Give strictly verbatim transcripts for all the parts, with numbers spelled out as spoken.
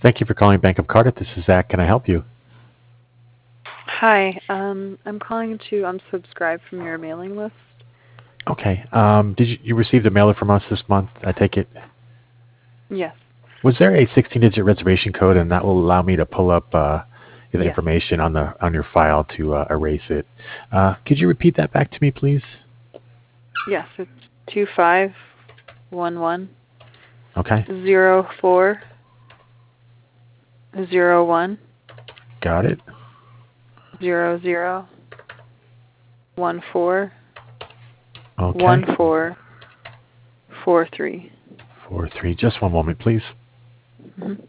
Thank you for calling Bank of Cardiff. This is Zach. Can I help you? Hi, um, I'm calling to unsubscribe from your mailing list. Okay. Um, did you, you receive the mailer from us this month? I take it. Yes, Was there a sixteen-digit reservation code, and that will allow me to pull up uh, the yes, information on the on your file to uh, erase it? Uh, could you repeat that back to me, please? yes. It's two five one one Okay. zero four zero one Got it. zero zero one four Okay. one four four three. Four three. Just one moment, please. Mm-hmm.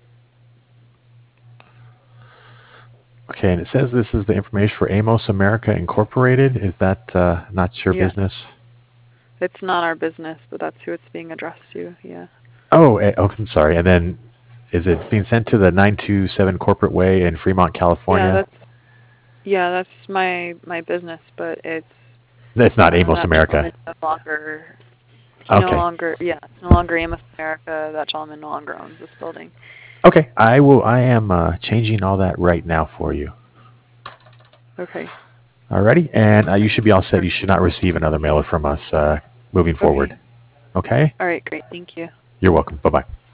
Okay, and it says this is the information for Amos America Incorporated. Is that uh, not your Yes, business? it's not our business, but that's who it's being addressed to. Yeah. Oh, eh, oh, I'm sorry. And then is it being sent to the nine two seven Corporate Way in Fremont, Yeah, California? that's yeah, that's my my business, but it's That's not uh, Amos that America. gentleman no longer. He no Okay. longer. Yeah, it's no longer Amos America. That gentleman no longer owns this building. Okay. I will. I am uh, changing all that right now for you. Okay. Alrighty, and uh, you should be all set. You Perfect. should not receive another mailer from us uh, moving Okay. forward. Okay. All right, great. Thank you. You're welcome. Bye bye.